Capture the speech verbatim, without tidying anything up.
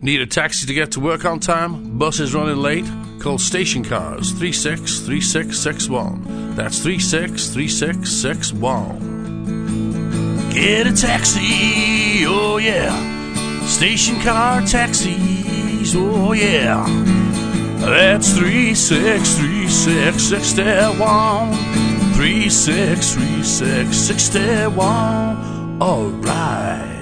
Need a taxi to get to work on time? Bus is running late? Call Station Cars three six three six six one. That's three six three six six one. Get a taxi, oh yeah. Station Car Taxis, oh yeah. That's three six three six six one. three six three six six one. Alright.